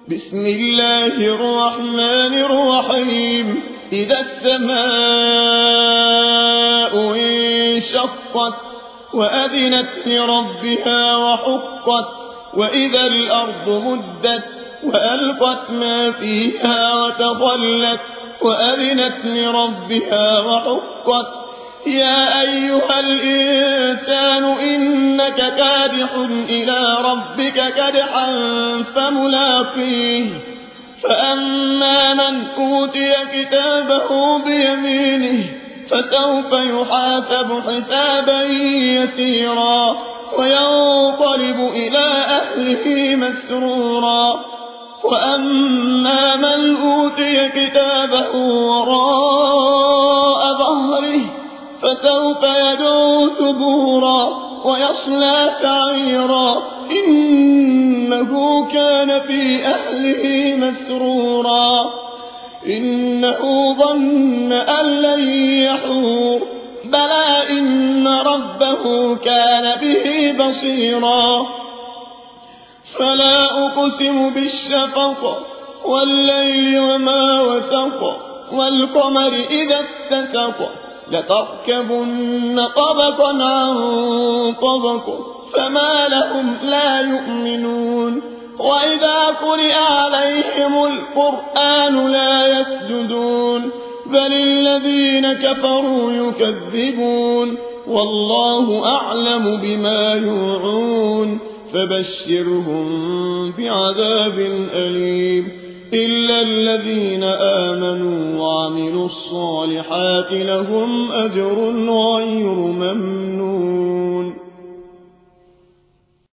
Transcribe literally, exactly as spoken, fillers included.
بسم الله الرحمن الرحيم إذا السماء انشقت وأذنت لربها وحقت وإذا الأرض مدت وألقت ما فيها وتضلت وأذنت لربها وحقت يا أيها الإنسان إنك كادح إلى ربك كدحا فملاقيه فأما من أوتي كتابه بيمينه فسوف يحاسب حسابا يسيرا وينقلب إلى أهله مسرورا وأما من أوتي كتابه وراء ظهره فسوف يدعو ثبورا ويصلى سعيرا إنه كان في أهله مسرورا إنه ظن أن لن يحور بلى إن ربه كان به بصيرا فلا أقسم بالشفق والليل وما وسق والقمر إذا اتسق لتركبن طبقا عن طبق فما لهم لا يؤمنون وإذا قرئ عليهم القرآن لا يسجدون بل الذين كفروا يكذبون والله أعلم بما يوعون فبشرهم بعذاب أليم إلا الذين آمنوا وعملوا الصالحات لهم أجر غير ممنون.